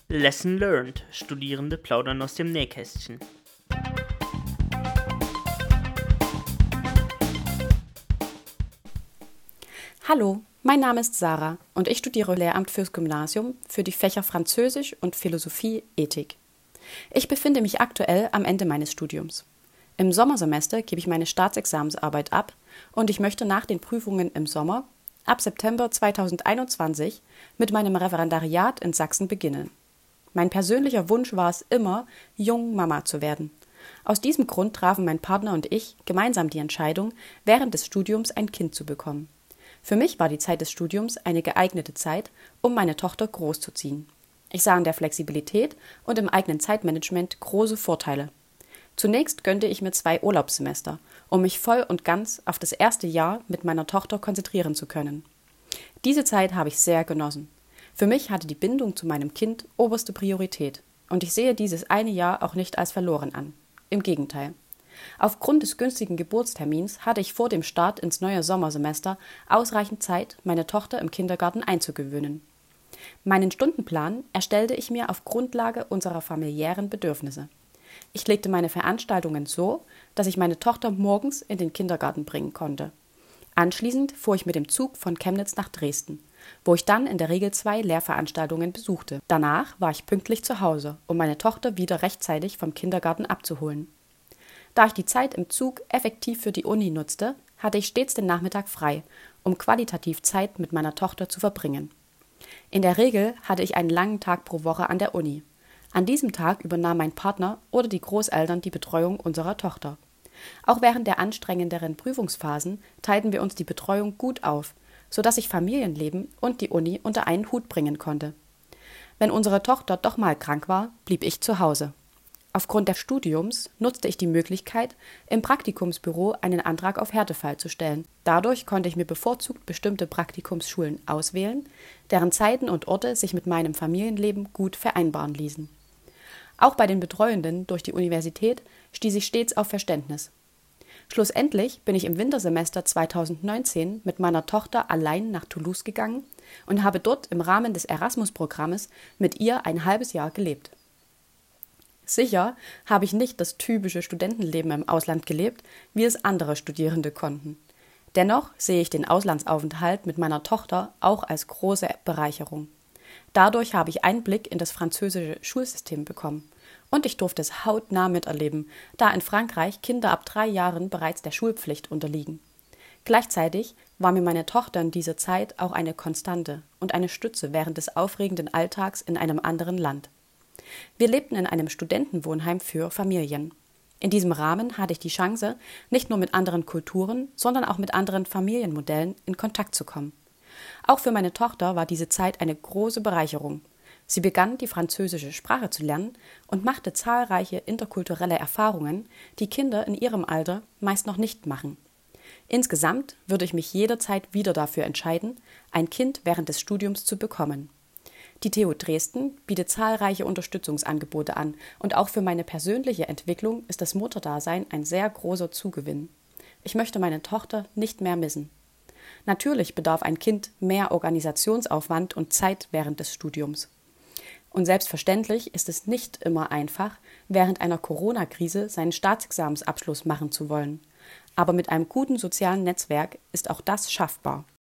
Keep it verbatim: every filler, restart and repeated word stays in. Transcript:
Lesson learned. Studierende plaudern aus dem Nähkästchen. Hallo, mein Name ist Sarah und ich studiere Lehramt fürs Gymnasium für die Fächer Französisch und Philosophie, Ethik. Ich befinde mich aktuell am Ende meines Studiums. Im Sommersemester gebe ich meine Staatsexamensarbeit ab und ich möchte nach den Prüfungen im Sommer, ab September zweitausendeinundzwanzig, mit meinem Referendariat in Sachsen beginnen. Mein persönlicher Wunsch war es immer, jung Mama zu werden. Aus diesem Grund trafen mein Partner und ich gemeinsam die Entscheidung, während des Studiums ein Kind zu bekommen. Für mich war die Zeit des Studiums eine geeignete Zeit, um meine Tochter großzuziehen. Ich sah in der Flexibilität und im eigenen Zeitmanagement große Vorteile. Zunächst gönnte ich mir zwei Urlaubssemester, um mich voll und ganz auf das erste Jahr mit meiner Tochter konzentrieren zu können. Diese Zeit habe ich sehr genossen. Für mich hatte die Bindung zu meinem Kind oberste Priorität und ich sehe dieses eine Jahr auch nicht als verloren an. Im Gegenteil. Aufgrund des günstigen Geburtstermins hatte ich vor dem Start ins neue Sommersemester ausreichend Zeit, meine Tochter im Kindergarten einzugewöhnen. Meinen Stundenplan erstellte ich mir auf Grundlage unserer familiären Bedürfnisse. Ich legte meine Veranstaltungen so, dass ich meine Tochter morgens in den Kindergarten bringen konnte. Anschließend fuhr ich mit dem Zug von Chemnitz nach Dresden, wo ich dann in der Regel zwei Lehrveranstaltungen besuchte. Danach war ich pünktlich zu Hause, um meine Tochter wieder rechtzeitig vom Kindergarten abzuholen. Da ich die Zeit im Zug effektiv für die Uni nutzte, hatte ich stets den Nachmittag frei, um qualitativ Zeit mit meiner Tochter zu verbringen. In der Regel hatte ich einen langen Tag pro Woche an der Uni. An diesem Tag übernahm mein Partner oder die Großeltern die Betreuung unserer Tochter. Auch während der anstrengenderen Prüfungsphasen teilten wir uns die Betreuung gut auf, sodass ich Familienleben und die Uni unter einen Hut bringen konnte. Wenn unsere Tochter doch mal krank war, blieb ich zu Hause. Aufgrund des Studiums nutzte ich die Möglichkeit, im Praktikumsbüro einen Antrag auf Härtefall zu stellen. Dadurch konnte ich mir bevorzugt bestimmte Praktikumsschulen auswählen, deren Zeiten und Orte sich mit meinem Familienleben gut vereinbaren ließen. Auch bei den Betreuenden durch die Universität stieß ich stets auf Verständnis. Schlussendlich bin ich im Wintersemester zweitausendneunzehn mit meiner Tochter allein nach Toulouse gegangen und habe dort im Rahmen des Erasmus-Programmes mit ihr ein halbes Jahr gelebt. Sicher habe ich nicht das typische Studentenleben im Ausland gelebt, wie es andere Studierende konnten. Dennoch sehe ich den Auslandsaufenthalt mit meiner Tochter auch als große Bereicherung. Dadurch habe ich Einblick in das französische Schulsystem bekommen. Und ich durfte es hautnah miterleben, da in Frankreich Kinder ab drei Jahren bereits der Schulpflicht unterliegen. Gleichzeitig war mir meine Tochter in dieser Zeit auch eine Konstante und eine Stütze während des aufregenden Alltags in einem anderen Land. Wir lebten in einem Studentenwohnheim für Familien. In diesem Rahmen hatte ich die Chance, nicht nur mit anderen Kulturen, sondern auch mit anderen Familienmodellen in Kontakt zu kommen. Auch für meine Tochter war diese Zeit eine große Bereicherung. Sie begann, die französische Sprache zu lernen und machte zahlreiche interkulturelle Erfahrungen, die Kinder in ihrem Alter meist noch nicht machen. Insgesamt würde ich mich jederzeit wieder dafür entscheiden, ein Kind während des Studiums zu bekommen. Die T U Dresden bietet zahlreiche Unterstützungsangebote an und auch für meine persönliche Entwicklung ist das Mutterdasein ein sehr großer Zugewinn. Ich möchte meine Tochter nicht mehr missen. Natürlich bedarf ein Kind mehr Organisationsaufwand und Zeit während des Studiums. Und selbstverständlich ist es nicht immer einfach, während einer Corona-Krise seinen Staatsexamensabschluss machen zu wollen. Aber mit einem guten sozialen Netzwerk ist auch das schaffbar.